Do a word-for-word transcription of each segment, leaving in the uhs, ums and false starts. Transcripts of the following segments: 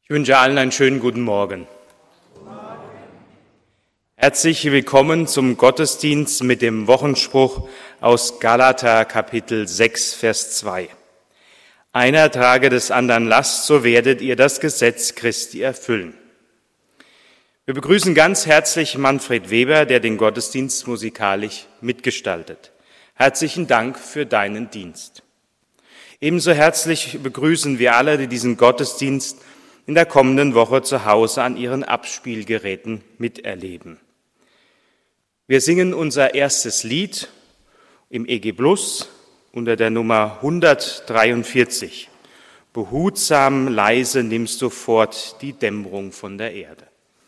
Ich wünsche allen einen schönen guten Morgen. Herzlich willkommen zum Gottesdienst mit dem Wochenspruch aus Galater Kapitel sechs, Vers zwei. Einer trage des anderen Last, so werdet ihr das Gesetz Christi erfüllen. Wir begrüßen ganz herzlich Manfred Weber, der den Gottesdienst musikalisch mitgestaltet. Herzlichen Dank für deinen Dienst. Ebenso herzlich begrüßen wir alle, die diesen Gottesdienst in der kommenden Woche zu Hause an ihren Abspielgeräten miterleben. Wir singen unser erstes Lied im E G Plus unter der Nummer hundertdreiundvierzig. Behutsam, leise nimmst du fort die Dämmerung von der Erde.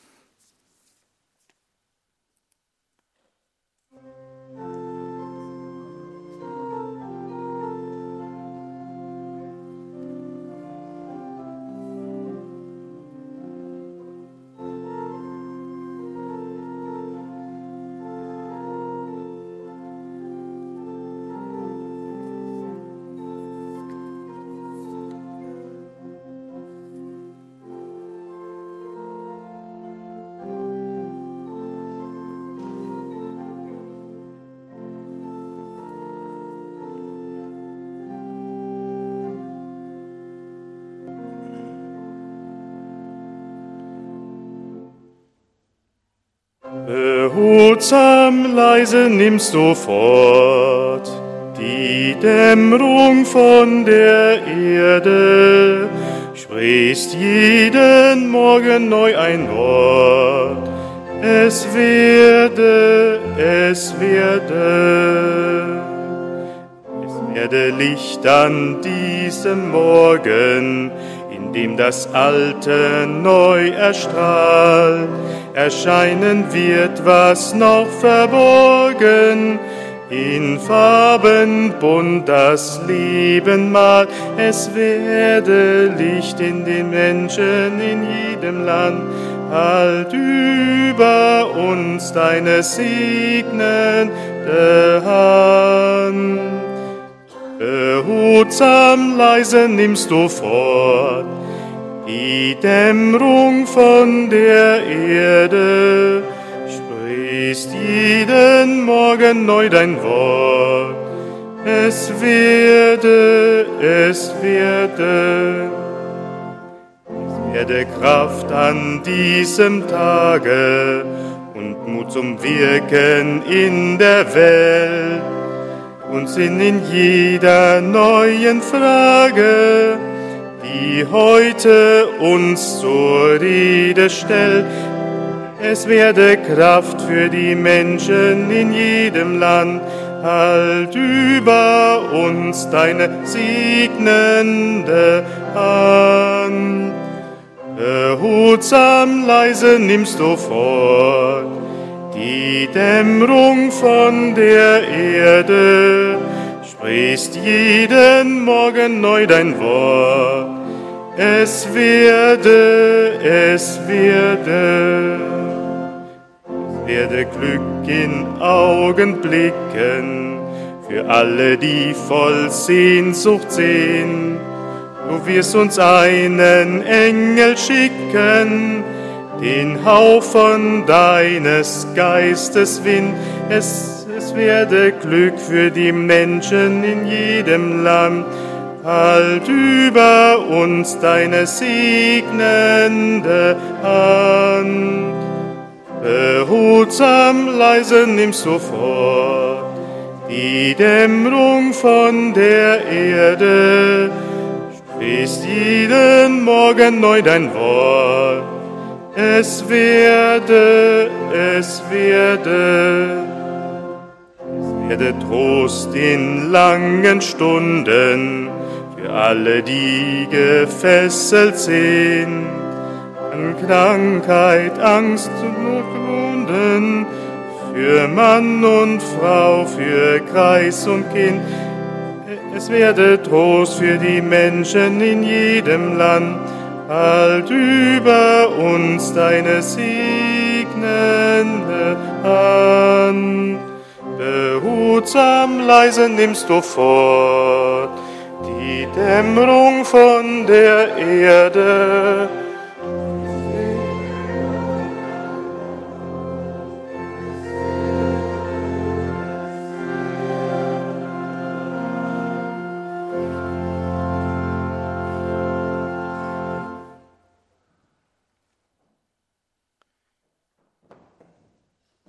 Behutsam, leise nimmst du fort die Dämmerung von der Erde, sprichst jeden Morgen neu ein Wort. Es werde, es werde, es werde Licht an diesem Morgen, in dem das Alte neu erstrahlt. Erscheinen wird, was noch verborgen, in Farben bunt das Leben malt. Es werde Licht in den Menschen in jedem Land. Halt über uns deine segnende Hand. Behutsam, leise nimmst du fort die Dämmerung von der Erde, sprichst jeden Morgen neu dein Wort. Es werde, es werde, es werde Kraft an diesem Tage und Mut zum Wirken in der Welt und Sinn in jeder neuen Frage, die heute uns zur Rede stellt. Es werde Kraft für die Menschen in jedem Land. Halt über uns deine segnende Hand. Behutsam, leise nimmst du fort die Dämmerung von der Erde, sprichst jeden Morgen neu dein Wort. Es werde, es werde, es werde Glück in Augenblicken für alle, die voll Sehnsucht sehen. Du wirst uns einen Engel schicken, den Hauch von deines Geistes Wind. Es, es werde Glück für die Menschen in jedem Land. Halt über uns deine segnende Hand. Behutsam, leise nimmst du fort die Dämmerung von der Erde, sprichst jeden Morgen neu dein Wort. Es werde, es werde, es werde Trost in langen Stunden für alle, die gefesselt sind, an Krankheit, Angst und Wunden, für Mann und Frau, für Kreis und Kind. Es werde Trost für die Menschen in jedem Land. Halt über uns deine segnende Hand. Behutsam, leise nimmst du fort die Dämmerung von der Erde,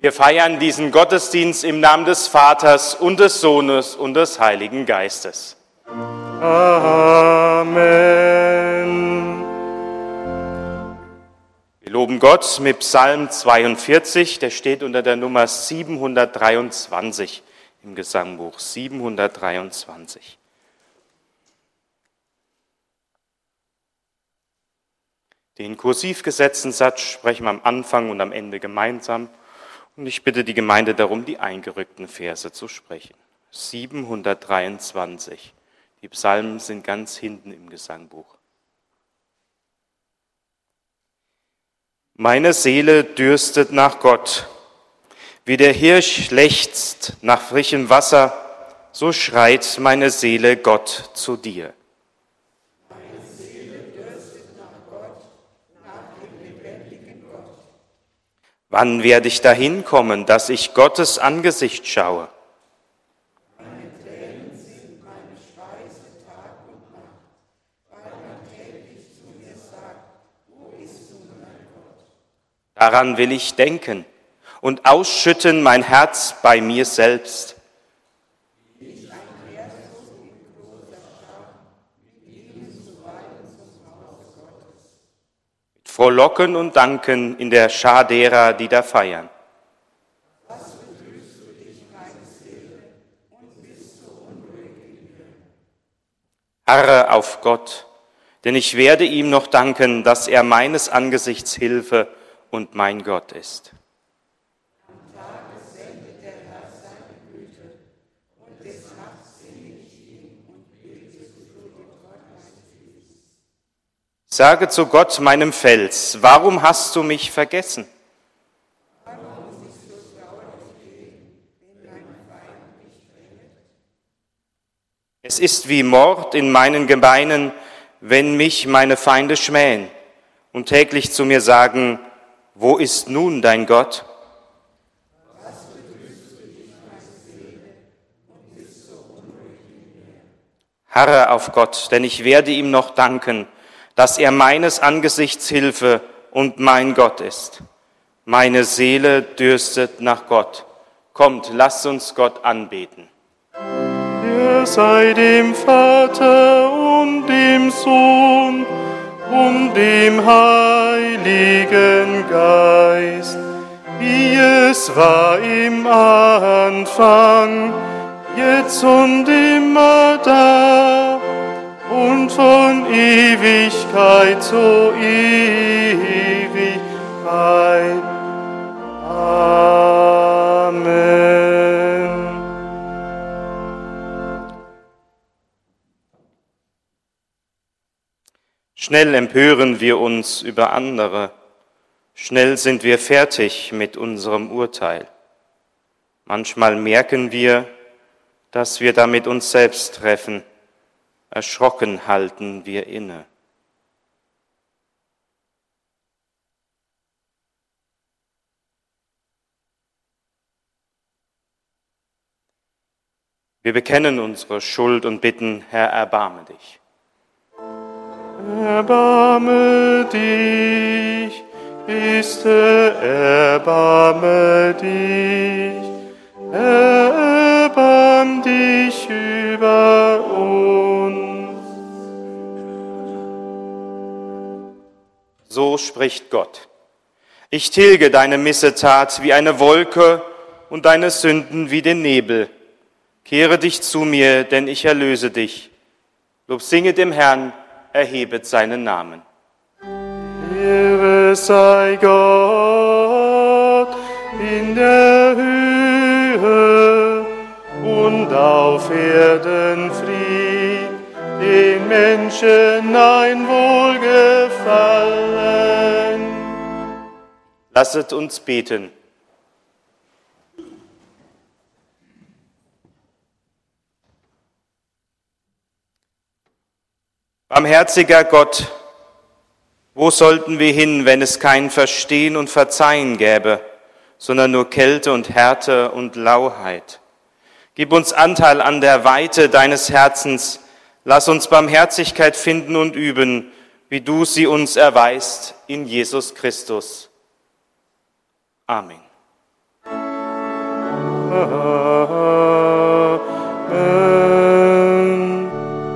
Wir feiern diesen Gottesdienst im Namen des Vaters und des Sohnes und des Heiligen Geistes. Amen. Wir loben Gott mit Psalm zweiundvierzig, der steht unter der Nummer siebenhundertdreiundzwanzig im Gesangbuch. siebenhundertdreiundzwanzig. Den kursiv gesetzten Satz sprechen wir am Anfang und am Ende gemeinsam. Und ich bitte die Gemeinde darum, die eingerückten Verse zu sprechen. siebenhundertdreiundzwanzig. Die Psalmen sind ganz hinten im Gesangbuch. Meine Seele dürstet nach Gott. Wie der Hirsch lechzt nach frischem Wasser, so schreit meine Seele Gott zu dir. Wann werde ich dahin kommen, dass ich Gottes Angesicht schaue? Meine Tränen sind meine Speise Tag und Nacht, weil man täglich zu mir sagt, wo bist du, mein Gott? Daran will ich denken und ausschütten mein Herz bei mir selbst. Ich einher so in großer Schar, mit ihnen zuweilen zum Hause Gottes. Frohlocken und danken in der Schar derer, die da feiern. Was betrübst du dich, meine Seele, und bist so unruhig in mir? Harre auf Gott, denn ich werde ihm noch danken, dass er meines Angesichts Hilfe und mein Gott ist. Am Tage sendet der Herr seine Güte, und des Nachts singe ich ihm und bete zu dir, Gott meines Lebens. Sage zu Gott, meinem Fels, warum hast du mich vergessen? Warum muss ich so traurig gehen, wenn mein Feind mich drängt? Es ist wie Mord in meinen Gebeinen, wenn mich meine Feinde schmähen und täglich zu mir sagen, wo ist nun dein Gott? Was betrübst du dich, meine Seele, und bist so unruhig in mir? Harre auf Gott, denn ich werde ihm noch danken, dass er meines Angesichts Hilfe und mein Gott ist. Meine Seele dürstet nach Gott. Kommt, lasst uns Gott anbeten. Er sei dem Vater und dem Sohn und dem Heiligen Geist, wie es war im Anfang, jetzt und immer da und von Ewigkeit zu Ewigkeit. Amen. Schnell empören wir uns über andere, schnell sind wir fertig mit unserem Urteil. Manchmal merken wir, dass wir damit uns selbst treffen, erschrocken halten wir inne. Wir bekennen unsere Schuld und bitten, Herr, erbarme dich. Erbarme dich, Christe, erbarme dich, erbarm dich über uns. So spricht Gott. Ich tilge deine Missetat wie eine Wolke und deine Sünden wie den Nebel. Kehre dich zu mir, denn ich erlöse dich. Lob singe dem Herrn, erhebet seinen Namen. Ehre sei Gott in der Höhe und auf Erden Fried, den Menschen ein Wohlgefallen. Lasset uns beten. Barmherziger Gott, wo sollten wir hin, wenn es kein Verstehen und Verzeihen gäbe, sondern nur Kälte und Härte und Lauheit? Gib uns Anteil an der Weite deines Herzens, lass uns Barmherzigkeit finden und üben, wie du sie uns erweist in Jesus Christus. Amen. Amen.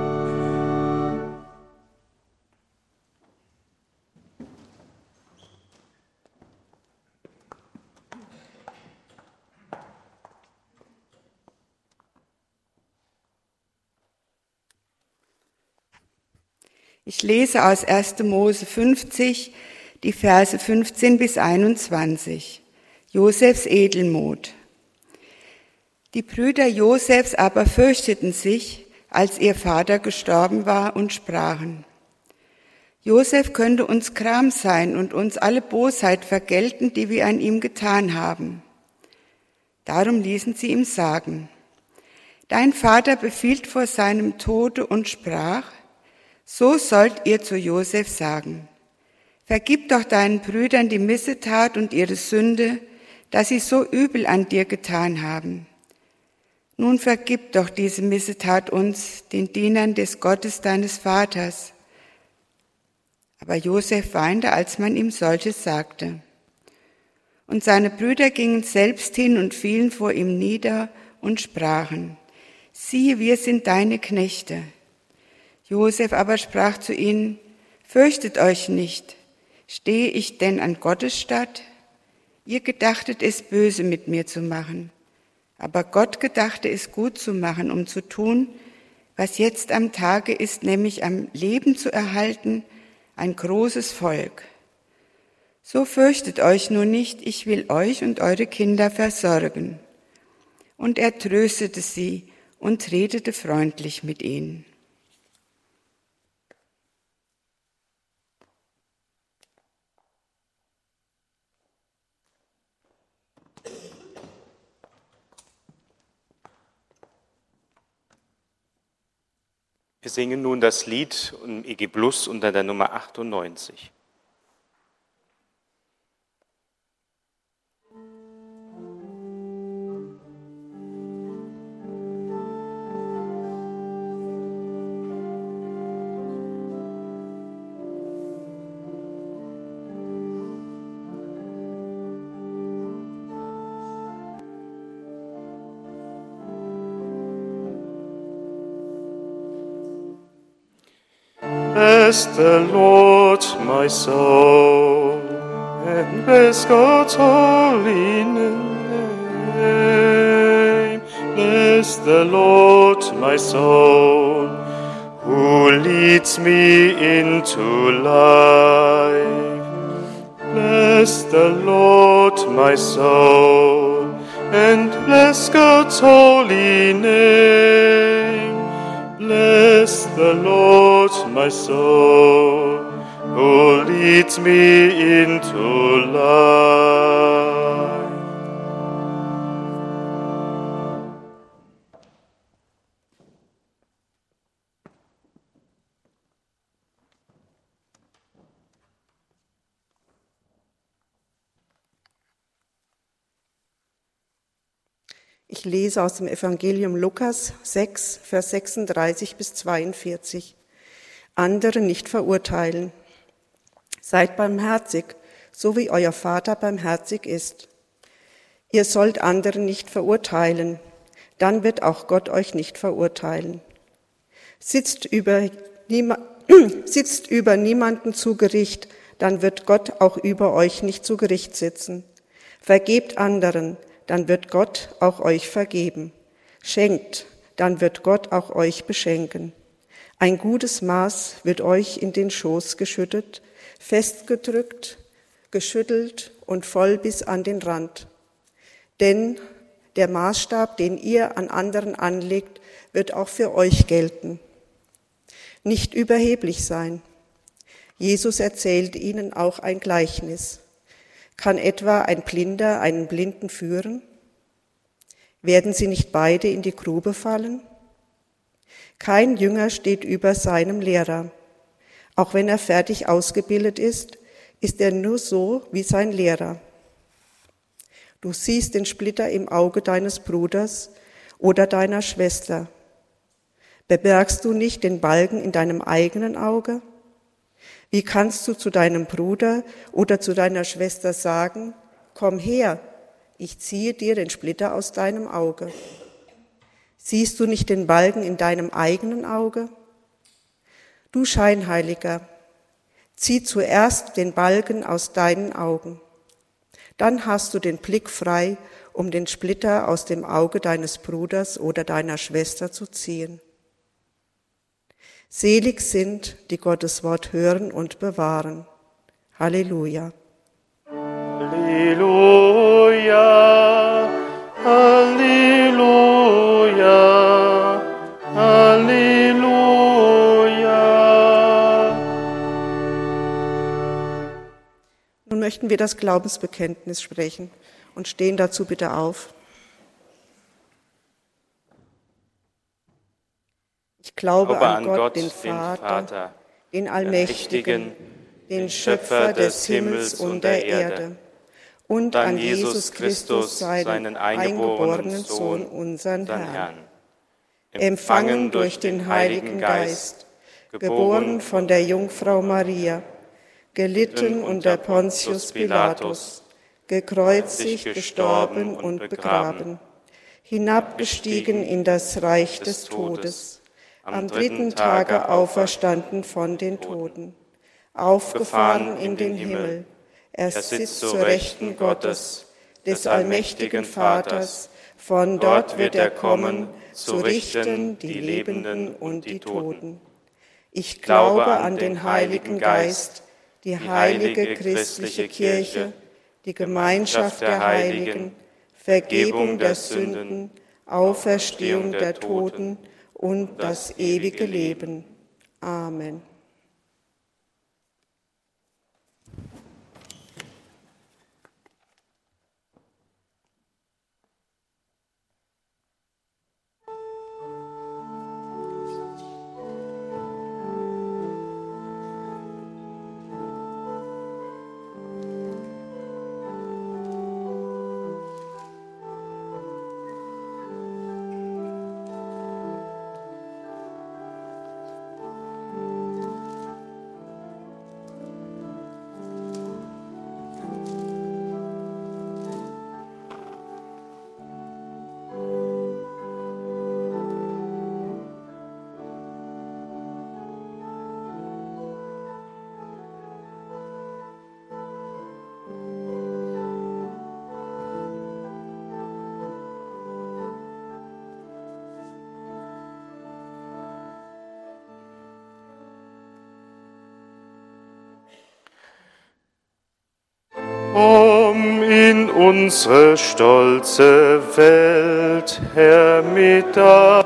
Ich lese aus erster Mose fünfzig, die Verse fünfzehn bis einundzwanzig. Josefs Edelmut. Die Brüder Josefs aber fürchteten sich, als ihr Vater gestorben war, und sprachen: Josef könnte uns Gram sein und uns alle Bosheit vergelten, die wir an ihm getan haben. Darum ließen sie ihm sagen: Dein Vater befiehlt vor seinem Tode und sprach: So sollt ihr zu Josef sagen: Vergib doch deinen Brüdern die Missetat und ihre Sünde, dass sie so übel an dir getan haben. Nun vergib doch diese Missetat uns, den Dienern des Gottes deines Vaters. Aber Josef weinte, als man ihm solches sagte. Und seine Brüder gingen selbst hin und fielen vor ihm nieder und sprachen: Siehe, wir sind deine Knechte. Josef aber sprach zu ihnen: Fürchtet euch nicht, stehe ich denn an Gottes statt? Ihr gedachtet es böse mit mir zu machen, aber Gott gedachte es gut zu machen, um zu tun, was jetzt am Tage ist, nämlich am Leben zu erhalten, ein großes Volk. So fürchtet euch nur nicht, ich will euch und eure Kinder versorgen. Und er tröstete sie und redete freundlich mit ihnen. Wir singen nun das Lied im E G Plus unter der Nummer achtundneunzig. Bless the Lord, my soul, and bless God's holy name. Bless the Lord, my soul, who leads me into life. Bless the Lord, my soul, and bless God's holy name. Bless the Lord, my soul, who leads me into life. Ich lese aus dem Evangelium Lukas sechs, Vers sechsunddreißig bis zweiundvierzig. Andere nicht verurteilen. Seid barmherzig, so wie euer Vater barmherzig ist. Ihr sollt andere nicht verurteilen, dann wird auch Gott euch nicht verurteilen. Sitzt über, niema, sitzt über niemanden zu Gericht, dann wird Gott auch über euch nicht zu Gericht sitzen. Vergebt anderen, dann wird Gott auch euch vergeben. Schenkt, dann wird Gott auch euch beschenken. Ein gutes Maß wird euch in den Schoß geschüttet, festgedrückt, geschüttelt und voll bis an den Rand. Denn der Maßstab, den ihr an anderen anlegt, wird auch für euch gelten. Nicht überheblich sein. Jesus erzählt ihnen auch ein Gleichnis. Kann etwa ein Blinder einen Blinden führen? Werden sie nicht beide in die Grube fallen? Kein Jünger steht über seinem Lehrer. Auch wenn er fertig ausgebildet ist, ist er nur so wie sein Lehrer. Du siehst den Splitter im Auge deines Bruders oder deiner Schwester. Bemerkst du nicht den Balken in deinem eigenen Auge? Wie kannst du zu deinem Bruder oder zu deiner Schwester sagen, komm her, ich ziehe dir den Splitter aus deinem Auge. Siehst du nicht den Balken in deinem eigenen Auge? Du Scheinheiliger, zieh zuerst den Balken aus deinen Augen. Dann hast du den Blick frei, um den Splitter aus dem Auge deines Bruders oder deiner Schwester zu ziehen. Selig sind, die Gottes Wort hören und bewahren. Halleluja. Halleluja, Halleluja, Halleluja. Nun möchten wir das Glaubensbekenntnis sprechen und stehen dazu bitte auf. Ich glaube, glaube an, an Gott, Gott, den Vater, den, Vater, den Allmächtigen, den Schöpfer des Himmels und der Erde, und an Jesus Christus, seinen eingeborenen Sohn, unseren Herrn, empfangen durch den Heiligen Geist, geboren von der Jungfrau Maria, gelitten unter Pontius Pilatus, gekreuzigt, gestorben und begraben, hinabgestiegen in das Reich des Todes, am dritten Tage auferstanden von den Toten, aufgefahren in den Himmel. Er sitzt zur Rechten Gottes, des allmächtigen Vaters. Von dort wird er kommen, zu richten die Lebenden und die Toten. Ich glaube an den Heiligen Geist, die heilige christliche Kirche, die Gemeinschaft der Heiligen, Vergebung der Sünden, Auferstehung der Toten und das ewige Leben. Amen. Komm in unsere stolze Welt, Herr, mit deiner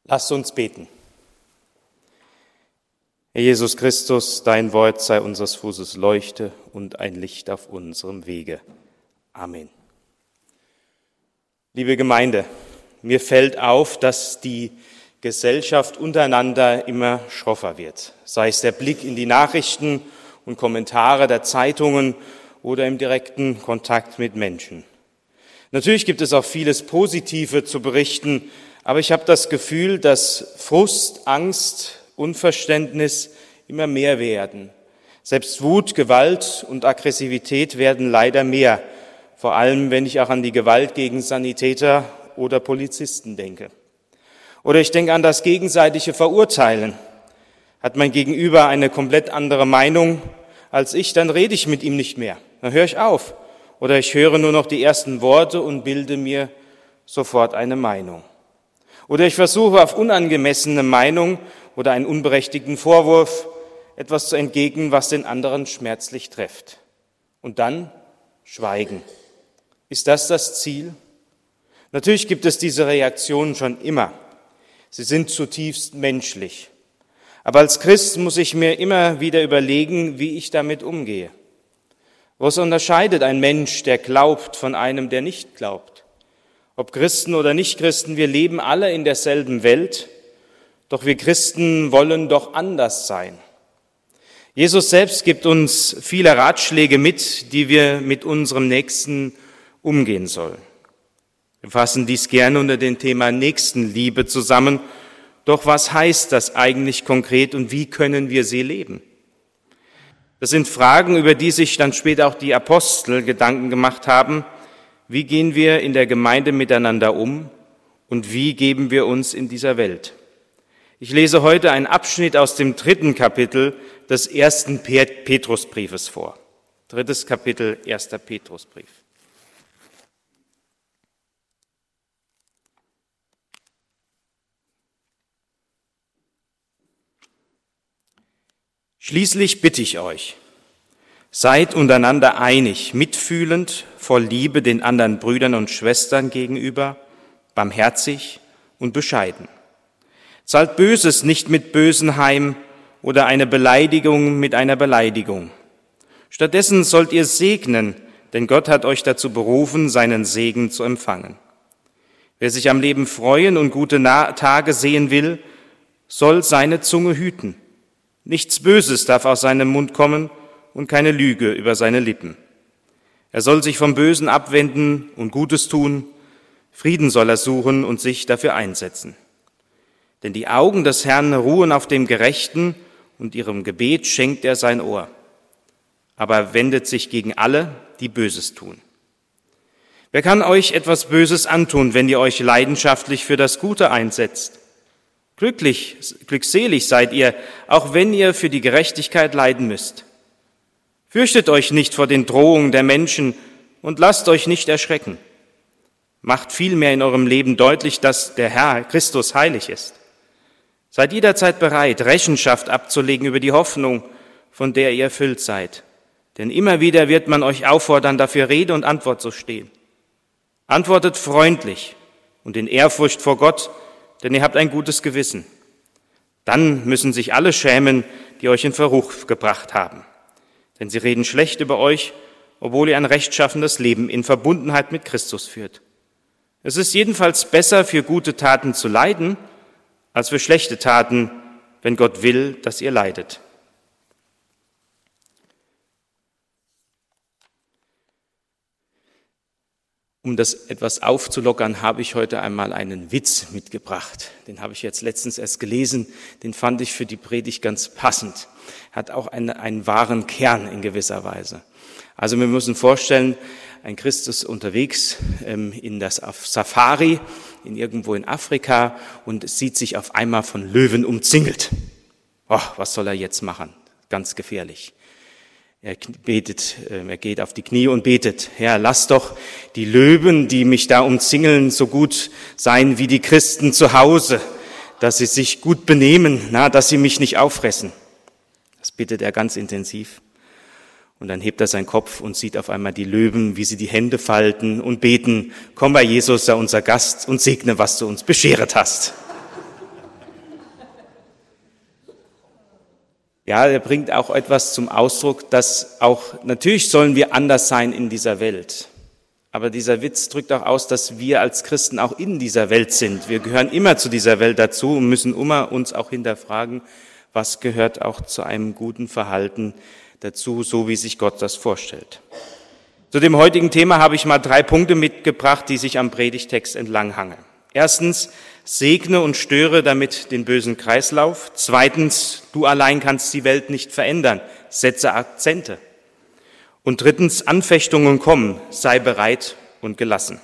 Lasst uns beten. Herr Jesus Christus, dein Wort sei unseres Fußes Leuchte und ein Licht auf unserem Wege. Amen. Liebe Gemeinde, mir fällt auf, dass die Gesellschaft untereinander immer schroffer wird, sei es der Blick in die Nachrichten und Kommentare der Zeitungen oder im direkten Kontakt mit Menschen. Natürlich gibt es auch vieles Positive zu berichten, aber ich habe das Gefühl, dass Frust, Angst, Unverständnis immer mehr werden. Selbst Wut, Gewalt und Aggressivität werden leider mehr, vor allem wenn ich auch an die Gewalt gegen Sanitäter oder Polizisten denke. Oder ich denke an das gegenseitige Verurteilen. Hat mein Gegenüber eine komplett andere Meinung als ich, dann rede ich mit ihm nicht mehr. Dann höre ich auf. Oder ich höre nur noch die ersten Worte und bilde mir sofort eine Meinung. Oder ich versuche auf unangemessene Meinung oder einen unberechtigten Vorwurf etwas zu entgegnen, was den anderen schmerzlich trifft. Und dann schweigen. Ist das das Ziel? Natürlich gibt es diese Reaktionen schon immer. Sie sind zutiefst menschlich. Aber als Christ muss ich mir immer wieder überlegen, wie ich damit umgehe. Was unterscheidet ein Mensch, der glaubt, von einem, der nicht glaubt? Ob Christen oder Nichtchristen, wir leben alle in derselben Welt, doch wir Christen wollen doch anders sein. Jesus selbst gibt uns viele Ratschläge mit, die wir mit unserem Nächsten umgehen sollen. Wir fassen dies gerne unter dem Thema Nächstenliebe zusammen. Doch was heißt das eigentlich konkret und wie können wir sie leben? Das sind Fragen, über die sich dann später auch die Apostel Gedanken gemacht haben. Wie gehen wir in der Gemeinde miteinander um und wie geben wir uns in dieser Welt? Ich lese heute einen Abschnitt aus dem dritten Kapitel des ersten Petrusbriefes vor. Drittes Kapitel, erster Petrusbrief. Schließlich bitte ich euch, seid untereinander einig, mitfühlend, voll Liebe den anderen Brüdern und Schwestern gegenüber, barmherzig und bescheiden. Zahlt Böses nicht mit Bösen heim oder eine Beleidigung mit einer Beleidigung. Stattdessen sollt ihr segnen, denn Gott hat euch dazu berufen, seinen Segen zu empfangen. Wer sich am Leben freuen und gute Tage sehen will, soll seine Zunge hüten. Nichts Böses darf aus seinem Mund kommen und keine Lüge über seine Lippen. Er soll sich vom Bösen abwenden und Gutes tun, Frieden soll er suchen und sich dafür einsetzen. Denn die Augen des Herrn ruhen auf dem Gerechten und ihrem Gebet schenkt er sein Ohr. Aber er wendet sich gegen alle, die Böses tun. Wer kann euch etwas Böses antun, wenn ihr euch leidenschaftlich für das Gute einsetzt? Glücklich, glückselig seid ihr, auch wenn ihr für die Gerechtigkeit leiden müsst. Fürchtet euch nicht vor den Drohungen der Menschen und lasst euch nicht erschrecken. Macht vielmehr in eurem Leben deutlich, dass der Herr Christus heilig ist. Seid jederzeit bereit, Rechenschaft abzulegen über die Hoffnung, von der ihr erfüllt seid. Denn immer wieder wird man euch auffordern, dafür Rede und Antwort zu stehen. Antwortet freundlich und in Ehrfurcht vor Gott, denn ihr habt ein gutes Gewissen. Dann müssen sich alle schämen, die euch in Verruf gebracht haben. Denn sie reden schlecht über euch, obwohl ihr ein rechtschaffenes Leben in Verbundenheit mit Christus führt. Es ist jedenfalls besser, für gute Taten zu leiden, als für schlechte Taten, wenn Gott will, dass ihr leidet. Um das etwas aufzulockern, habe ich heute einmal einen Witz mitgebracht. Den habe ich jetzt letztens erst gelesen, den fand ich für die Predigt ganz passend. Hat auch einen, einen wahren Kern in gewisser Weise. Also wir müssen vorstellen, ein Christ ist unterwegs ähm, in das auf Safari, in irgendwo in Afrika und sieht sich auf einmal von Löwen umzingelt. Oh, was soll er jetzt machen? Ganz gefährlich. Er betet, er geht auf die Knie und betet, Herr, lass doch die Löwen, die mich da umzingeln, so gut sein wie die Christen zu Hause, dass sie sich gut benehmen, na, dass sie mich nicht auffressen. Das bittet er ganz intensiv. Und dann hebt er seinen Kopf und sieht auf einmal die Löwen, wie sie die Hände falten und beten, komm bei Jesus, sei unser Gast und segne, was du uns bescheret hast. Ja, er bringt auch etwas zum Ausdruck, dass auch, natürlich sollen wir anders sein in dieser Welt. Aber dieser Witz drückt auch aus, dass wir als Christen auch in dieser Welt sind. Wir gehören immer zu dieser Welt dazu und müssen immer uns auch hinterfragen, was gehört auch zu einem guten Verhalten dazu, so wie sich Gott das vorstellt. Zu dem heutigen Thema habe ich mal drei Punkte mitgebracht, die sich am Predigtext entlanghangen. Erstens, segne und störe damit den bösen Kreislauf. Zweitens, du allein kannst die Welt nicht verändern. Setze Akzente. Und drittens, Anfechtungen kommen. Sei bereit und gelassen.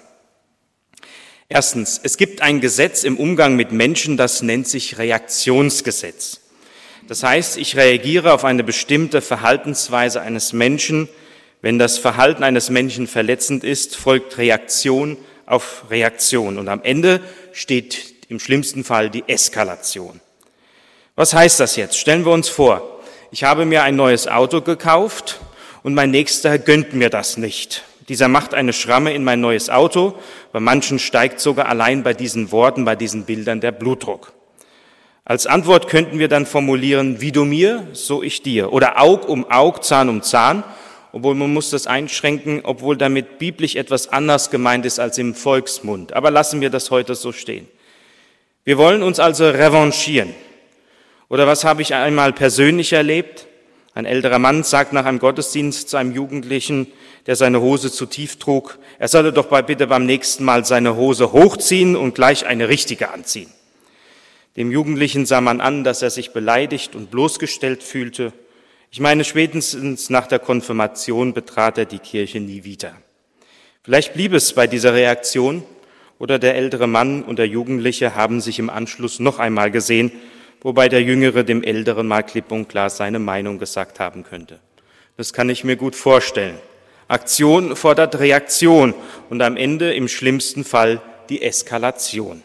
Erstens, es gibt ein Gesetz im Umgang mit Menschen, das nennt sich Reaktionsgesetz. Das heißt, ich reagiere auf eine bestimmte Verhaltensweise eines Menschen. Wenn das Verhalten eines Menschen verletzend ist, folgt Reaktion auf Reaktion. Und am Ende steht im schlimmsten Fall die Eskalation. Was heißt das jetzt? Stellen wir uns vor, ich habe mir ein neues Auto gekauft und mein Nächster gönnt mir das nicht. Dieser macht eine Schramme in mein neues Auto. Bei manchen steigt sogar allein bei diesen Worten, bei diesen Bildern der Blutdruck. Als Antwort könnten wir dann formulieren, wie du mir, so ich dir. Oder Aug um Aug, Zahn um Zahn. Obwohl man muss das einschränken, obwohl damit biblisch etwas anders gemeint ist als im Volksmund. Aber lassen wir das heute so stehen. Wir wollen uns also revanchieren. Oder was habe ich einmal persönlich erlebt? Ein älterer Mann sagt nach einem Gottesdienst zu einem Jugendlichen, der seine Hose zu tief trug, er solle doch bitte beim nächsten Mal seine Hose hochziehen und gleich eine richtige anziehen. Dem Jugendlichen sah man an, dass er sich beleidigt und bloßgestellt fühlte. Ich meine, spätestens nach der Konfirmation betrat er die Kirche nie wieder. Vielleicht blieb es bei dieser Reaktion oder der ältere Mann und der Jugendliche haben sich im Anschluss noch einmal gesehen, wobei der Jüngere dem Älteren mal klipp und klar seine Meinung gesagt haben könnte. Das kann ich mir gut vorstellen. Aktion fordert Reaktion und am Ende im schlimmsten Fall die Eskalation.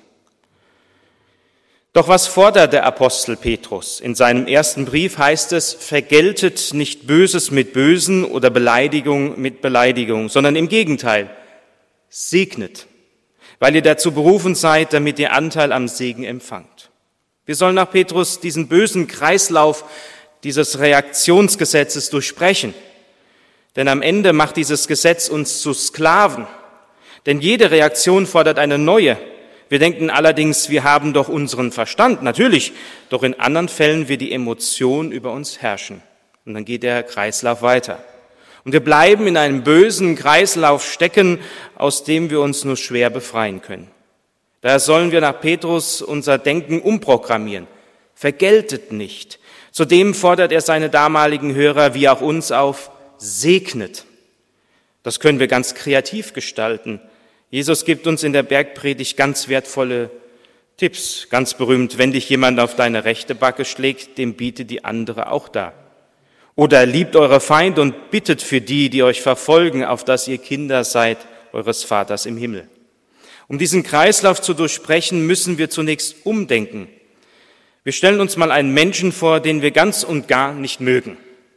Doch was fordert der Apostel Petrus? In seinem ersten Brief heißt es, vergeltet nicht Böses mit Bösen oder Beleidigung mit Beleidigung, sondern im Gegenteil, segnet, weil ihr dazu berufen seid, damit ihr Anteil am Segen empfangt. Wir sollen nach Petrus diesen bösen Kreislauf dieses Reaktionsgesetzes durchbrechen, denn am Ende macht dieses Gesetz uns zu Sklaven, denn jede Reaktion fordert eine neue. Wir denken allerdings, wir haben doch unseren Verstand, natürlich, doch in anderen Fällen wird die Emotion über uns herrschen. Und dann geht der Kreislauf weiter. Und wir bleiben in einem bösen Kreislauf stecken, aus dem wir uns nur schwer befreien können. Daher sollen wir nach Petrus unser Denken umprogrammieren. Vergeltet nicht. Zudem fordert er seine damaligen Hörer wie auch uns auf, segnet. Das können wir ganz kreativ gestalten. Jesus gibt uns in der Bergpredigt ganz wertvolle Tipps. Ganz berühmt, wenn dich jemand auf deine rechte Backe schlägt, dem biete die andere auch dar. Oder liebt eure Feinde und bittet für die, die euch verfolgen, auf dass ihr Kinder seid eures Vaters im Himmel. Um diesen Kreislauf zu durchbrechen, müssen wir zunächst umdenken. Wir stellen uns mal einen Menschen vor, den wir ganz und gar nicht mögen.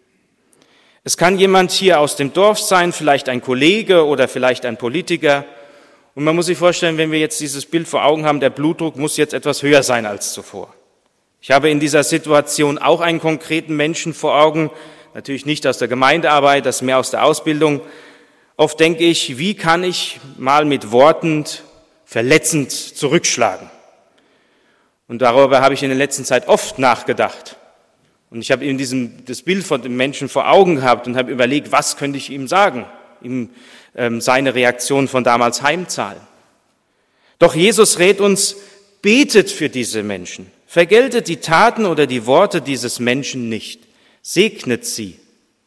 Es kann jemand hier aus dem Dorf sein, vielleicht ein Kollege oder vielleicht ein Politiker. Und man muss sich vorstellen, wenn wir jetzt dieses Bild vor Augen haben, der Blutdruck muss jetzt etwas höher sein als zuvor. Ich habe in dieser Situation auch einen konkreten Menschen vor Augen, natürlich nicht aus der Gemeindearbeit, das mehr aus der Ausbildung. Oft denke ich, wie kann ich mal mit Worten verletzend zurückschlagen? Und darüber habe ich in der letzten Zeit oft nachgedacht. Und ich habe eben diesem, das Bild von dem Menschen vor Augen gehabt und habe überlegt, was könnte ich ihm sagen? Ihm ähm, seine Reaktion von damals heimzahlen. Doch Jesus rät uns, betet für diese Menschen. Vergeltet die Taten oder die Worte dieses Menschen nicht. Segnet sie.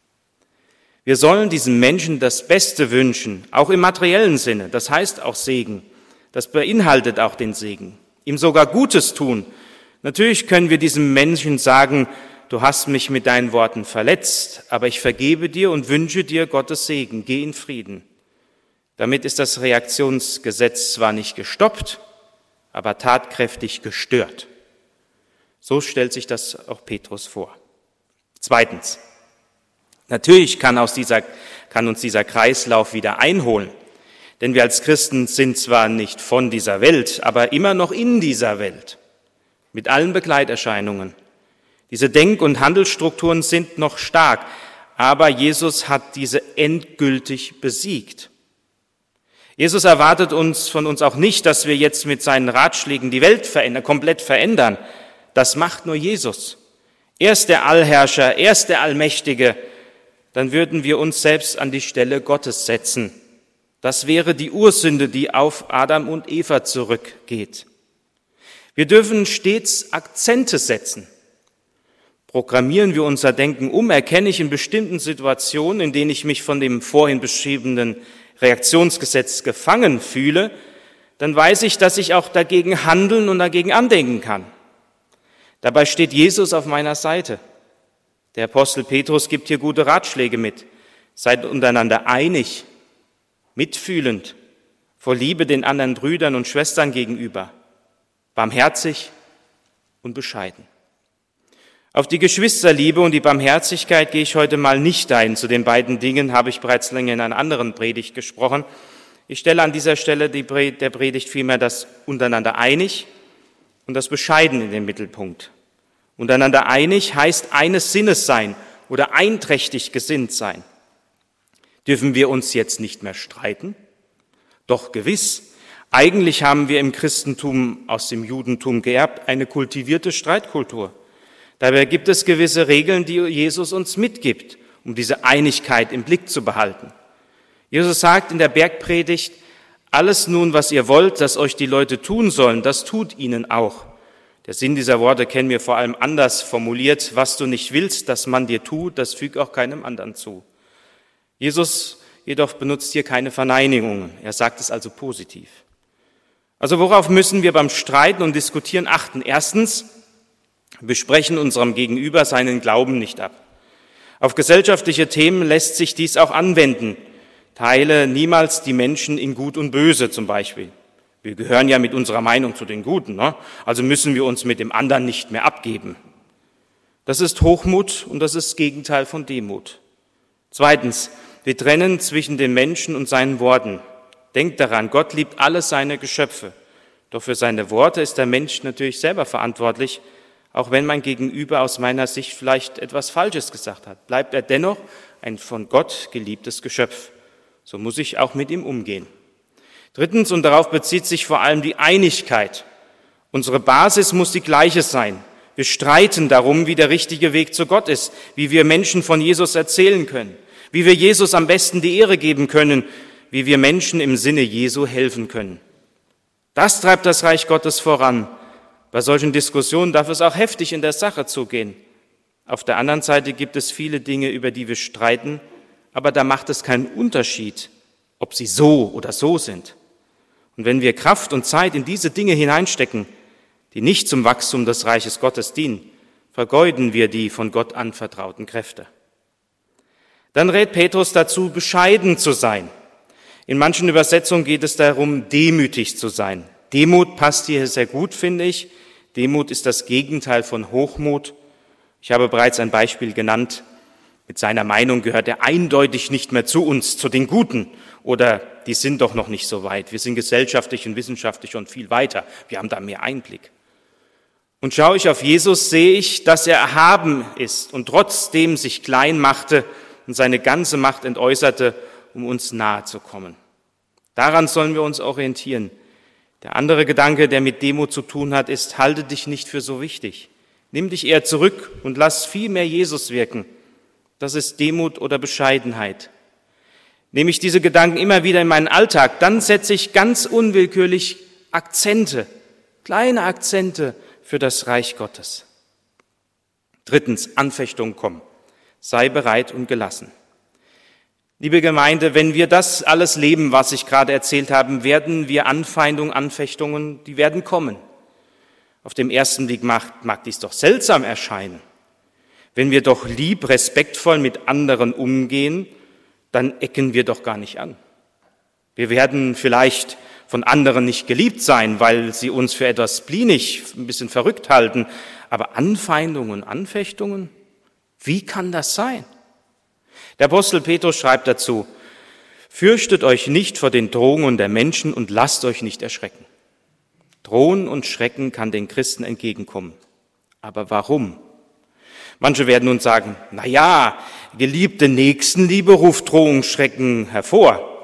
Wir sollen diesem Menschen das Beste wünschen, auch im materiellen Sinne. Das heißt auch Segen. Das beinhaltet auch den Segen. Ihm sogar Gutes tun. Natürlich können wir diesem Menschen sagen, du hast mich mit deinen Worten verletzt, aber ich vergebe dir und wünsche dir Gottes Segen. Geh in Frieden. Damit ist das Reaktionsgesetz zwar nicht gestoppt, aber tatkräftig gestört. So stellt sich das auch Petrus vor. Zweitens. Natürlich kann, aus dieser, kann uns dieser Kreislauf wieder einholen. Denn wir als Christen sind zwar nicht von dieser Welt, aber immer noch in dieser Welt. Mit allen Begleiterscheinungen. Diese Denk- und Handelsstrukturen sind noch stark, aber Jesus hat diese endgültig besiegt. Jesus erwartet uns von uns auch nicht, dass wir jetzt mit seinen Ratschlägen die Welt verändern, komplett verändern. Das macht nur Jesus. Er ist der Allherrscher, er ist der Allmächtige. Dann würden wir uns selbst an die Stelle Gottes setzen. Das wäre die Ursünde, die auf Adam und Eva zurückgeht. Wir dürfen stets Akzente setzen. Programmieren wir unser Denken um, erkenne ich in bestimmten Situationen, in denen ich mich von dem vorhin beschriebenen Reaktionsgesetz gefangen fühle, dann weiß ich, dass ich auch dagegen handeln und dagegen andenken kann. Dabei steht Jesus auf meiner Seite. Der Apostel Petrus gibt hier gute Ratschläge mit. Seid untereinander einig, mitfühlend, vor Liebe den anderen Brüdern und Schwestern gegenüber, barmherzig und bescheiden. Auf die Geschwisterliebe und die Barmherzigkeit gehe ich heute mal nicht ein. Zu den beiden Dingen habe ich bereits länger in einer anderen Predigt gesprochen. Ich stelle an dieser Stelle die Pre- der Predigt vielmehr das untereinander einig und das bescheiden in den Mittelpunkt. Untereinander einig heißt eines Sinnes sein oder einträchtig gesinnt sein. Dürfen wir uns jetzt nicht mehr streiten? Doch gewiss. Eigentlich haben wir im Christentum aus dem Judentum geerbt eine kultivierte Streitkultur. Dabei gibt es gewisse Regeln, die Jesus uns mitgibt, um diese Einigkeit im Blick zu behalten. Jesus sagt in der Bergpredigt, alles nun, was ihr wollt, dass euch die Leute tun sollen, das tut ihnen auch. Der Sinn dieser Worte kennen wir vor allem anders formuliert. Was du nicht willst, dass man dir tut, das füg auch keinem anderen zu. Jesus jedoch benutzt hier keine Verneinigungen. Er sagt es also positiv. Also worauf müssen wir beim Streiten und Diskutieren achten? Erstens, wir sprechen unserem Gegenüber seinen Glauben nicht ab. Auf gesellschaftliche Themen lässt sich dies auch anwenden. Teile niemals die Menschen in Gut und Böse zum Beispiel. Wir gehören ja mit unserer Meinung zu den Guten, ne? Also müssen wir uns mit dem anderen nicht mehr abgeben. Das ist Hochmut und das ist das Gegenteil von Demut. Zweitens, wir trennen zwischen dem Menschen und seinen Worten. Denkt daran, Gott liebt alle seine Geschöpfe. Doch für seine Worte ist der Mensch natürlich selber verantwortlich. Auch wenn mein Gegenüber aus meiner Sicht vielleicht etwas Falsches gesagt hat, bleibt er dennoch ein von Gott geliebtes Geschöpf. So muss ich auch mit ihm umgehen. Drittens, und darauf bezieht sich vor allem die Einigkeit. Unsere Basis muss die gleiche sein. Wir streiten darum, wie der richtige Weg zu Gott ist, wie wir Menschen von Jesus erzählen können, wie wir Jesus am besten die Ehre geben können, wie wir Menschen im Sinne Jesu helfen können. Das treibt das Reich Gottes voran. Bei solchen Diskussionen darf es auch heftig in der Sache zugehen. Auf der anderen Seite gibt es viele Dinge, über die wir streiten, aber da macht es keinen Unterschied, ob sie so oder so sind. Und wenn wir Kraft und Zeit in diese Dinge hineinstecken, die nicht zum Wachstum des Reiches Gottes dienen, vergeuden wir die von Gott anvertrauten Kräfte. Dann rät Petrus dazu, bescheiden zu sein. In manchen Übersetzungen geht es darum, demütig zu sein. Demut passt hier sehr gut, finde ich. Demut ist das Gegenteil von Hochmut. Ich habe bereits ein Beispiel genannt. Mit seiner Meinung gehört er eindeutig nicht mehr zu uns, zu den Guten. Oder die sind doch noch nicht so weit. Wir sind gesellschaftlich und wissenschaftlich schon viel weiter. Wir haben da mehr Einblick. Und schaue ich auf Jesus, sehe ich, dass er erhaben ist und trotzdem sich klein machte und seine ganze Macht entäußerte, um uns nahe zu kommen. Daran sollen wir uns orientieren. Der andere Gedanke, der mit Demut zu tun hat, ist, halte dich nicht für so wichtig. Nimm dich eher zurück und lass viel mehr Jesus wirken. Das ist Demut oder Bescheidenheit. Nehme ich diese Gedanken immer wieder in meinen Alltag, dann setze ich ganz unwillkürlich Akzente, kleine Akzente für das Reich Gottes. Drittens, Anfechtungen kommen. Sei bereit und gelassen. Liebe Gemeinde, wenn wir das alles leben, was ich gerade erzählt habe, werden wir Anfeindungen, Anfechtungen, die werden kommen. Auf dem ersten Blick mag, mag dies doch seltsam erscheinen. Wenn wir doch lieb, respektvoll mit anderen umgehen, dann ecken wir doch gar nicht an. Wir werden vielleicht von anderen nicht geliebt sein, weil sie uns für etwas spleenig, ein bisschen verrückt halten. Aber Anfeindungen, Anfechtungen, wie kann das sein? Der Apostel Petrus schreibt dazu, fürchtet euch nicht vor den Drohungen der Menschen und lasst euch nicht erschrecken. Drohen und Schrecken kann den Christen entgegenkommen. Aber warum? Manche werden nun sagen, na ja, geliebte Nächstenliebe ruft Drohungsschrecken hervor.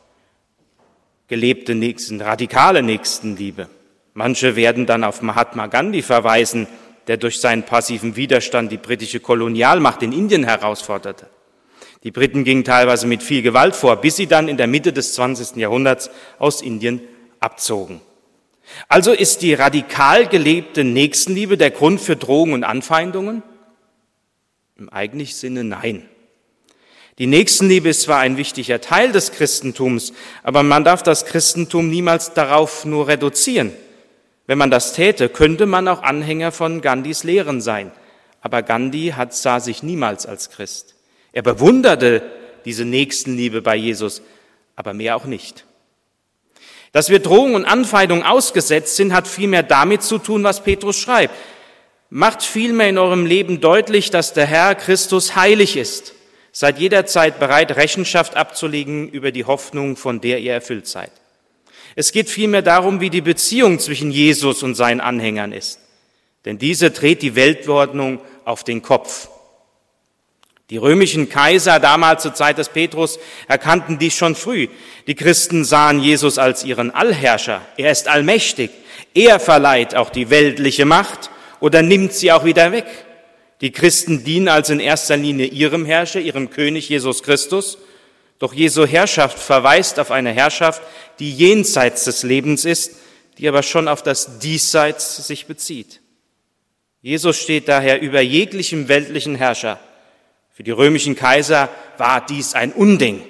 Gelebte Nächsten, radikale Nächstenliebe. Manche werden dann auf Mahatma Gandhi verweisen, der durch seinen passiven Widerstand die britische Kolonialmacht in Indien herausforderte. Die Briten gingen teilweise mit viel Gewalt vor, bis sie dann in der Mitte des zwanzigsten Jahrhunderts aus Indien abzogen. Also ist die radikal gelebte Nächstenliebe der Grund für Drohungen und Anfeindungen? Im eigentlichen Sinne nein. Die Nächstenliebe ist zwar ein wichtiger Teil des Christentums, aber man darf das Christentum niemals darauf nur reduzieren. Wenn man das täte, könnte man auch Anhänger von Gandhis Lehren sein. Aber Gandhi hat, sah sich niemals als Christ. Er bewunderte diese Nächstenliebe bei Jesus, aber mehr auch nicht. Dass wir Drohungen und Anfeindungen ausgesetzt sind, hat vielmehr damit zu tun, was Petrus schreibt. Macht vielmehr in eurem Leben deutlich, dass der Herr Christus heilig ist. Seid jederzeit bereit, Rechenschaft abzulegen über die Hoffnung, von der ihr erfüllt seid. Es geht vielmehr darum, wie die Beziehung zwischen Jesus und seinen Anhängern ist. Denn diese dreht die Weltordnung auf den Kopf. Die römischen Kaiser damals zur Zeit des Petrus erkannten dies schon früh. Die Christen sahen Jesus als ihren Allherrscher. Er ist allmächtig. Er verleiht auch die weltliche Macht oder nimmt sie auch wieder weg. Die Christen dienen also in erster Linie ihrem Herrscher, ihrem König Jesus Christus. Doch Jesu Herrschaft verweist auf eine Herrschaft, die jenseits des Lebens ist, die aber schon auf das Diesseits sich bezieht. Jesus steht daher über jeglichem weltlichen Herrscher. Für die römischen Kaiser war dies ein Unding.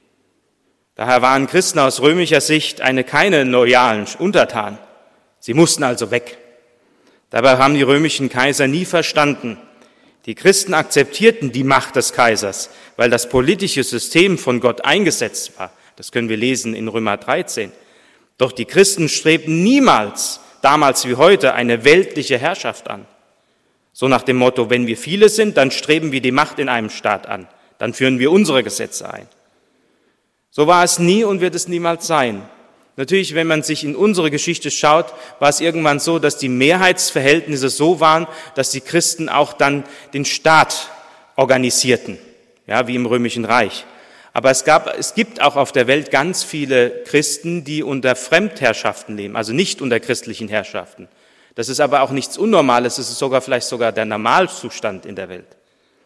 Daher waren Christen aus römischer Sicht eine keine loyalen Untertanen. Sie mussten also weg. Dabei haben die römischen Kaiser nie verstanden. Die Christen akzeptierten die Macht des Kaisers, weil das politische System von Gott eingesetzt war. Das können wir lesen in Römer dreizehn. Doch die Christen strebten niemals, damals wie heute, eine weltliche Herrschaft an. So nach dem Motto, wenn wir viele sind, dann streben wir die Macht in einem Staat an. Dann führen wir unsere Gesetze ein. So war es nie und wird es niemals sein. Natürlich, wenn man sich in unsere Geschichte schaut, war es irgendwann so, dass die Mehrheitsverhältnisse so waren, dass die Christen auch dann den Staat organisierten, ja, wie im Römischen Reich. Aber es gab, es gibt auch auf der Welt ganz viele Christen, die unter Fremdherrschaften leben, also nicht unter christlichen Herrschaften. Das ist aber auch nichts Unnormales, es ist sogar vielleicht sogar der Normalzustand in der Welt.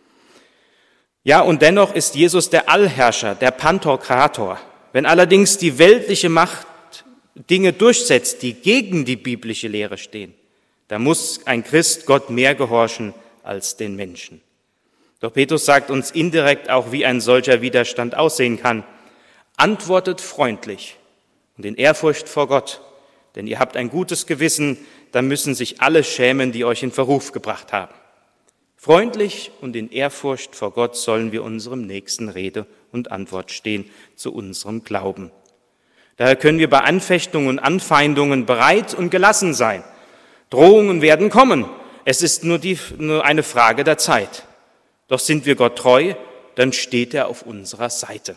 Ja, und dennoch ist Jesus der Allherrscher, der Pantokrator. Wenn allerdings die weltliche Macht Dinge durchsetzt, die gegen die biblische Lehre stehen, dann muss ein Christ Gott mehr gehorchen als den Menschen. Doch Petrus sagt uns indirekt auch, wie ein solcher Widerstand aussehen kann. Antwortet freundlich und in Ehrfurcht vor Gott, denn ihr habt ein gutes Gewissen, dann müssen sich alle schämen, die euch in Verruf gebracht haben. Freundlich und in Ehrfurcht vor Gott sollen wir unserem Nächsten Rede und Antwort stehen zu unserem Glauben. Daher können wir bei Anfechtungen und Anfeindungen bereit und gelassen sein. Drohungen werden kommen. Es ist nur, die, nur eine Frage der Zeit. Doch sind wir Gott treu, dann steht er auf unserer Seite.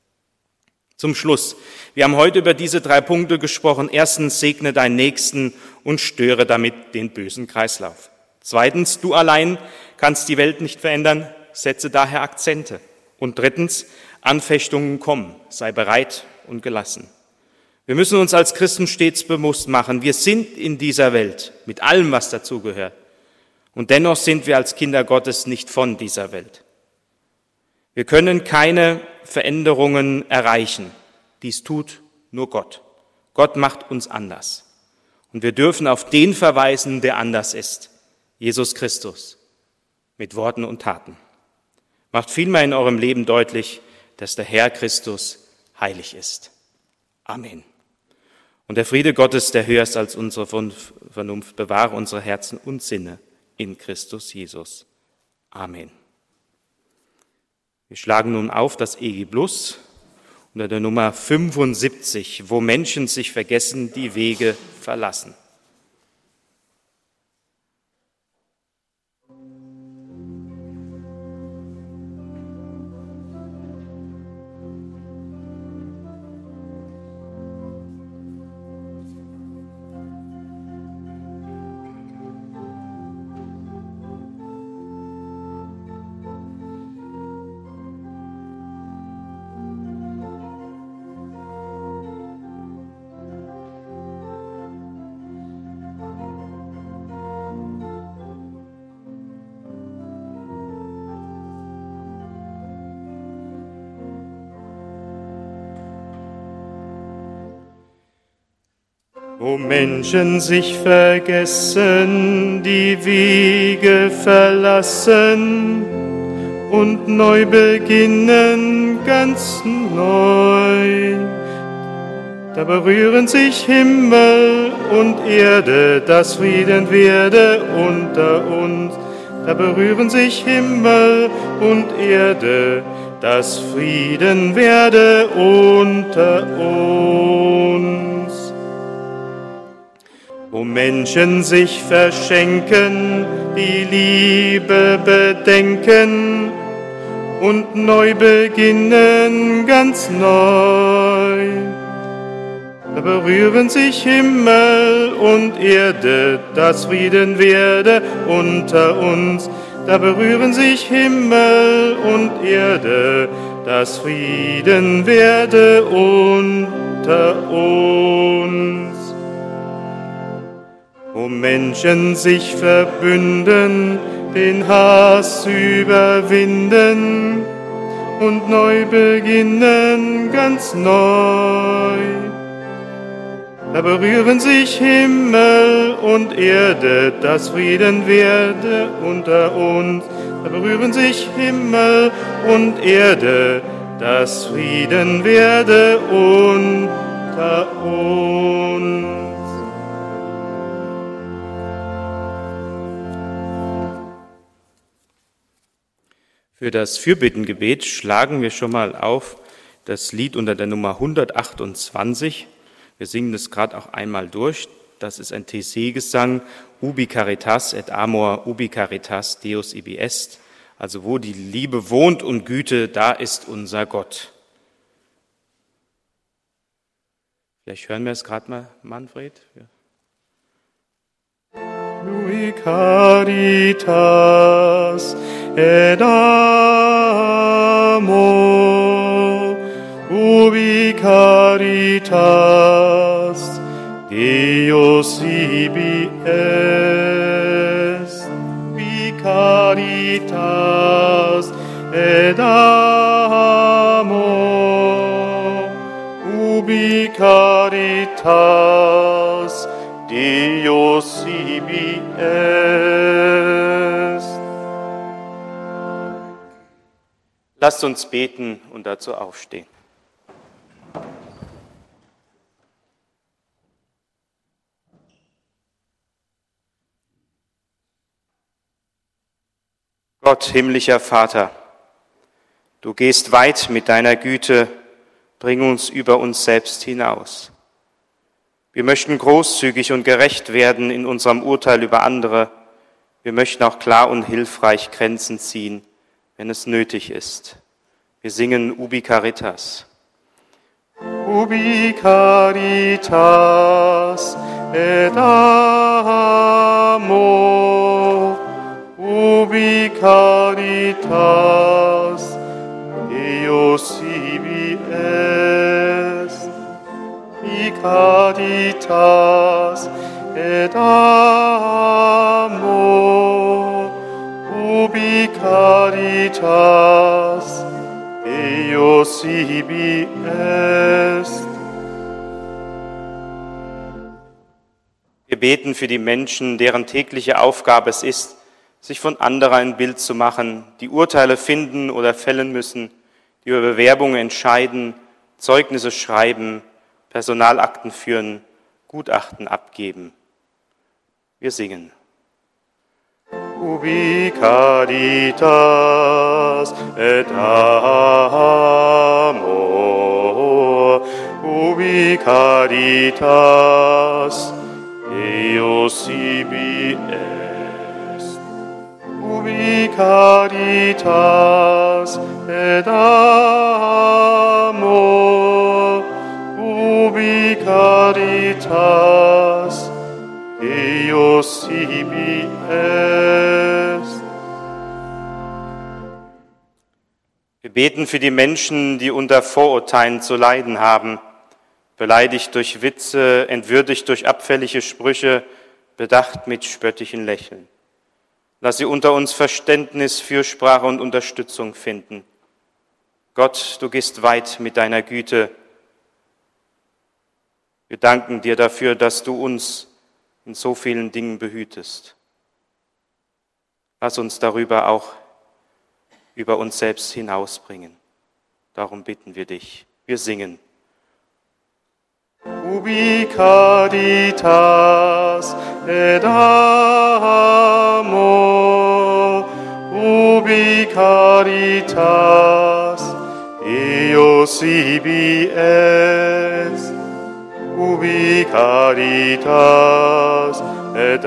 Zum Schluss. Wir haben heute über diese drei Punkte gesprochen. Erstens, segne deinen Nächsten und störe damit den bösen Kreislauf. Zweitens, du allein kannst die Welt nicht verändern, setze daher Akzente. Und drittens, Anfechtungen kommen, sei bereit und gelassen. Wir müssen uns als Christen stets bewusst machen, wir sind in dieser Welt mit allem, was dazugehört. Und dennoch sind wir als Kinder Gottes nicht von dieser Welt. Wir können keine Veränderungen erreichen. Dies tut nur Gott. Gott macht uns anders. Und wir dürfen auf den verweisen, der anders ist. Jesus Christus. Mit Worten und Taten. Macht vielmehr in eurem Leben deutlich, dass der Herr Christus heilig ist. Amen. Und der Friede Gottes, der höher ist als unsere Vernunft, bewahre unsere Herzen und Sinne in Christus Jesus. Amen. Wir schlagen nun auf das E G Plus unter der Nummer fünfundsiebzig, wo Menschen sich vergessen, die Wege verlassen. Wo Menschen sich vergessen, die Wege verlassen und neu beginnen, ganz neu. Da berühren sich Himmel und Erde, dass Frieden werde unter uns. Da berühren sich Himmel und Erde, dass Frieden werde unter uns. Wo Menschen sich verschenken, die Liebe bedenken und neu beginnen, ganz neu. Da berühren sich Himmel und Erde, dass Frieden werde unter uns. Da berühren sich Himmel und Erde, dass Frieden werde unter uns. Wo Menschen sich verbünden, den Hass überwinden und neu beginnen, ganz neu. Da berühren sich Himmel und Erde, dass Frieden werde unter uns. Da berühren sich Himmel und Erde, dass Frieden werde unter uns. Für das Fürbittengebet schlagen wir schon mal auf das Lied unter der Nummer hundertachtundzwanzig. Wir singen das gerade auch einmal durch. Das ist ein T C-Gesang, Ubi caritas et amor, ubi caritas Deus ibi est. Also wo die Liebe wohnt und Güte, da ist unser Gott. Vielleicht hören wir es gerade mal, Manfred. Ja. Ubi caritas et amor, ubi caritas Deus ibi est, ubi caritas et amor, ubi caritas Deus ibi est. Lasst uns beten und dazu aufstehen. Gott, himmlischer Vater, du gehst weit mit deiner Güte, bring uns über uns selbst hinaus. Wir möchten großzügig und gerecht werden in unserem Urteil über andere. Wir möchten auch klar und hilfreich Grenzen ziehen, wenn es nötig ist. Wir singen Ubi caritas. Ubi caritas et amor, ubi caritas Deus ibi est, ubi caritas et amor, ubi caritas Deus ibi est. Wir beten für die Menschen, deren tägliche Aufgabe es ist, sich von anderen ein Bild zu machen, die Urteile finden oder fällen müssen, die über Bewerbungen entscheiden, Zeugnisse schreiben, Personalakten führen, Gutachten abgeben. Wir singen. Ubi caritas et amor, ubi caritas Deus ibi est, ubi caritas et amor, ubi caritas Deus ibi est. Wir beten für die Menschen, die unter Vorurteilen zu leiden haben, beleidigt durch Witze, entwürdigt durch abfällige Sprüche, bedacht mit spöttischen Lächeln. Lass sie unter uns Verständnis, Fürsprache und Unterstützung finden. Gott, du gehst weit mit deiner Güte. Wir danken dir dafür, dass du uns in so vielen Dingen behütest. Lass uns darüber auch über uns selbst hinausbringen. Darum bitten wir dich. Wir singen. Ubi caritas et amor, ubi caritas eius ibi est, ubi caritas et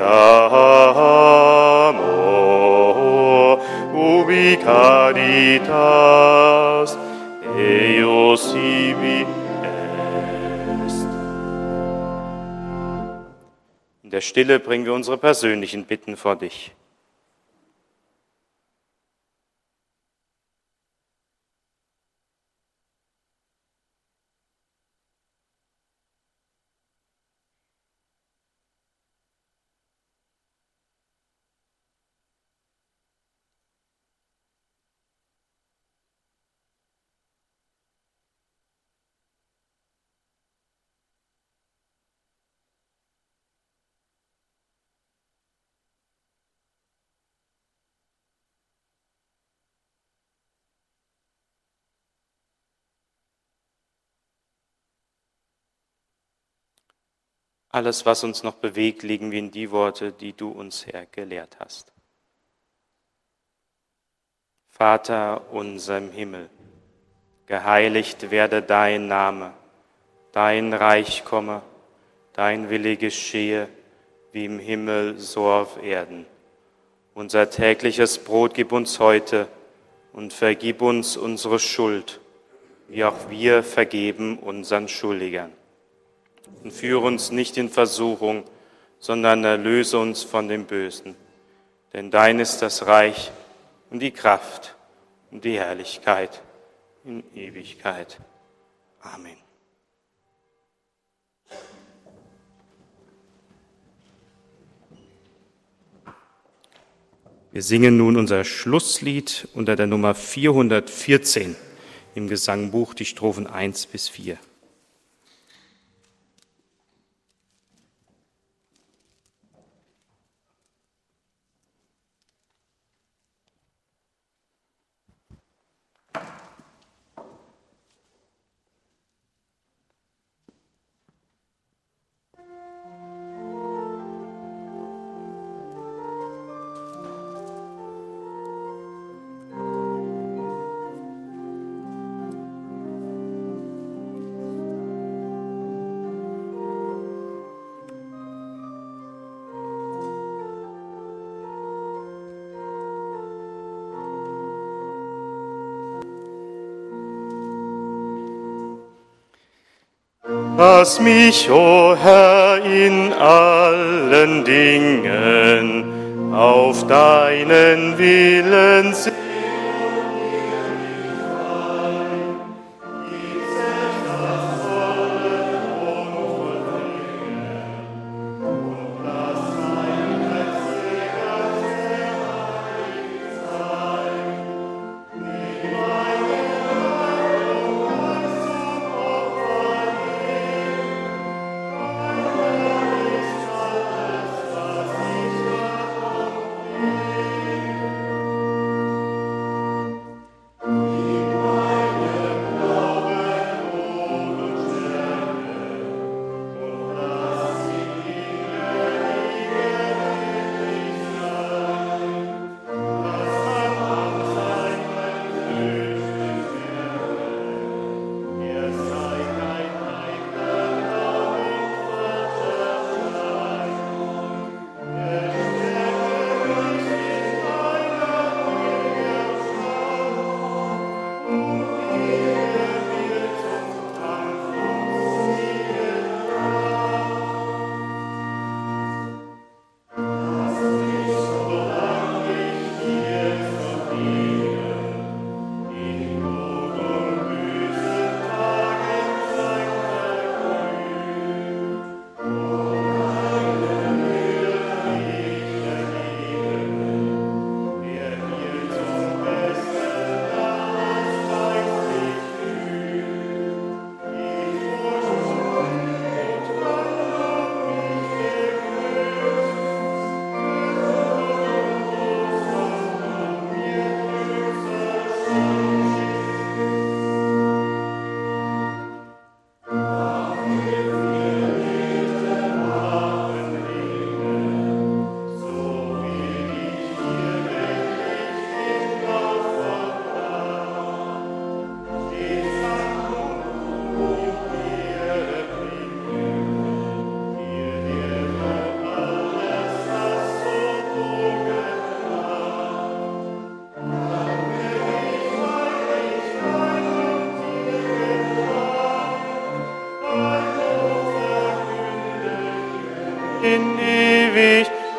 amor, ubi caritas eius ibi est. In der Stille bringen wir unsere persönlichen Bitten vor dich. Alles, was uns noch bewegt, legen wir in die Worte, die du uns, Herr, gelehrt hast. Vater unser im Himmel, geheiligt werde dein Name, dein Reich komme, dein Wille geschehe, wie im Himmel, so auf Erden. Unser tägliches Brot gib uns heute und vergib uns unsere Schuld, wie auch wir vergeben unseren Schuldigern. Und führe uns nicht in Versuchung, sondern erlöse uns von dem Bösen. Denn dein ist das Reich und die Kraft und die Herrlichkeit in Ewigkeit. Amen. Wir singen nun unser Schlusslied unter der Nummer vierhundertvierzehn im Gesangbuch, die Strophen eins bis vier. Lass mich, o Herr, in allen Dingen auf deinen Willen sehen.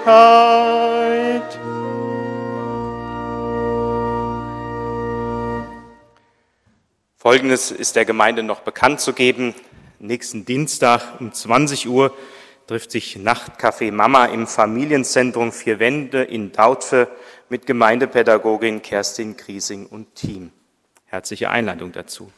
Ewigkeit. Folgendes ist der Gemeinde noch bekannt zu geben. Nächsten Dienstag um zwanzig Uhr trifft sich Nachtcafé Mama im Familienzentrum Vier Wände in Dautphe mit Gemeindepädagogin Kerstin Griesing und Team. Herzliche Einladung dazu.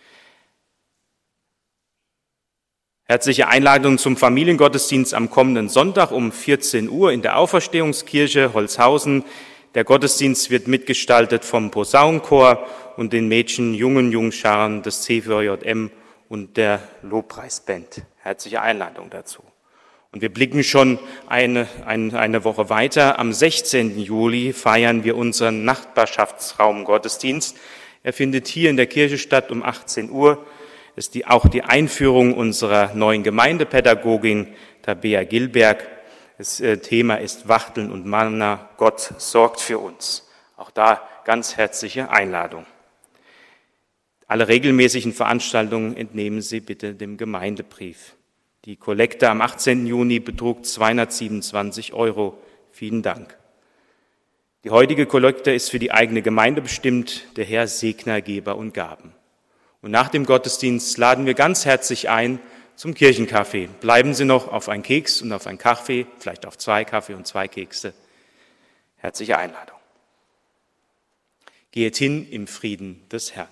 Herzliche Einladung zum Familiengottesdienst am kommenden Sonntag um vierzehn Uhr in der Auferstehungskirche Holzhausen. Der Gottesdienst wird mitgestaltet vom Posaunenchor und den Mädchen, Jungen, Jungscharen des C V J M und der Lobpreisband. Herzliche Einladung dazu. Und wir blicken schon eine, eine, eine Woche weiter. Am sechzehnten Juli feiern wir unseren Nachbarschaftsraum-Gottesdienst. Er findet hier in der Kirche statt um achtzehn Uhr. Es ist die, auch die Einführung unserer neuen Gemeindepädagogin Tabea Gilberg. Das äh, Thema ist Wachteln und Manna. Gott sorgt für uns. Auch da ganz herzliche Einladung. Alle regelmäßigen Veranstaltungen entnehmen Sie bitte dem Gemeindebrief. Die Kollekte am achtzehnten Juni betrug zweihundertsiebenundzwanzig Euro. Vielen Dank. Die heutige Kollekte ist für die eigene Gemeinde bestimmt. Der Herr segne Geber und Gaben. Und nach dem Gottesdienst laden wir ganz herzlich ein zum Kirchenkaffee. Bleiben Sie noch auf einen Keks und auf einen Kaffee, vielleicht auf zwei Kaffee und zwei Kekse. Herzliche Einladung. Geht hin im Frieden des Herrn.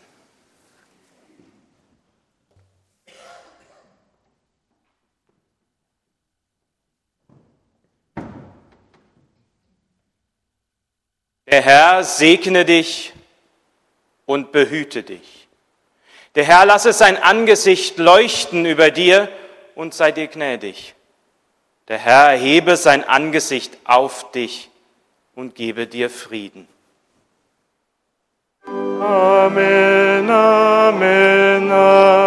Der Herr segne dich und behüte dich. Der Herr lasse sein Angesicht leuchten über dir und sei dir gnädig. Der Herr erhebe sein Angesicht auf dich und gebe dir Frieden. Amen, Amen, Amen.